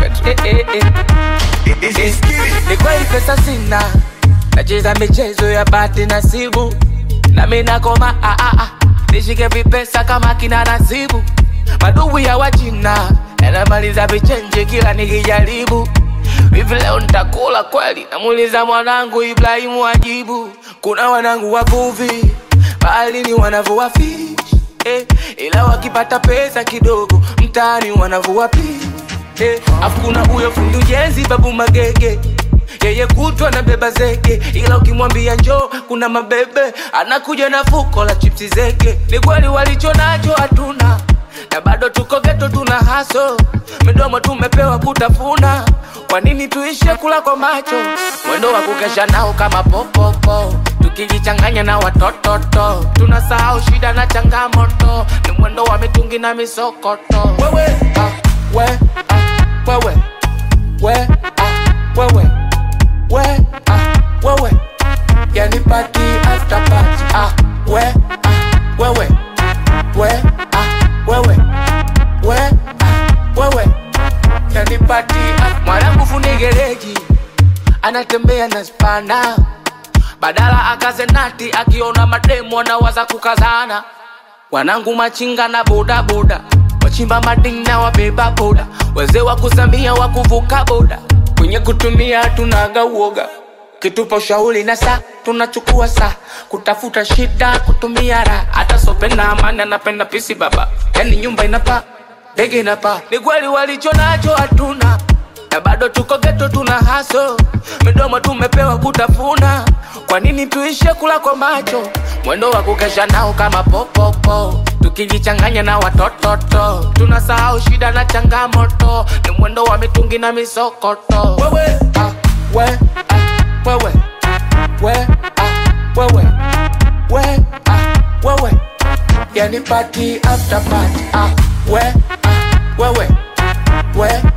tu. Ni kweli pesa sina, nacheza michezo ya bahati nasibu, na mimi nakoma nishike vipesa kama kina Nasibu. Madugu ya wachina yanamaliza vichenje kila nikijaribu. Hivi leo nitakula kweli? Namuuliza mwanangu Ibrahimu ajibu. Kuna wanangu wavuvi baharini wanavua fish, ila wakipata pesa kidogo mtaani wanavua fish. Afu kuna huyo fundi ujenzi Babu Magege, yeye kutwa na beba zege, ila ukimwambia njoo kuna mabebe anakuja na fuko la chipsi zege. Ni kweli walicho nacho hatuna, na bado tuko ghetto tuna haso, midomo tumepewa kutafuna. Kwa nini tuishe kula kwa macho? Mwendo wa kukesha nao kama popopo, tukijichanganya na watototo, tunasahau shida na changamoto. Ni mwendo wa mitungi na misokoto. Wewe wewe wewe wewe wewe yani party after party. Wewe wewe yani party. Mwanangu fundi gereji anatembea na spana, badala akaze nati akiona mademo anawaza kukazana. Wanangu machinga na boda boda, wachimba madini na wabeba boda, wazee wa kuzamia wa kuvuka boda, kwenye kutumia tunaga uoga. Kitupa ushauri na saa tunachukua saa, kutafuta shida kutumia raha. Hata sope na amani anapenda pisi baba, yani nyumba inapa ndege inapa. Ni kweli walicho nacho hatuna, na bado tuko ghetto tuna haso, midomo tumepewa kutafuna. Kwa nini tuishe kula kwa macho? Mwendo wa kukesha nao kama popopo, tukijichanganya na watototo, tunasahau shida na changamoto. Ni mwendo wa mitungi na misokoto. Wewe wewe wewe wewe yani party after party. Wewe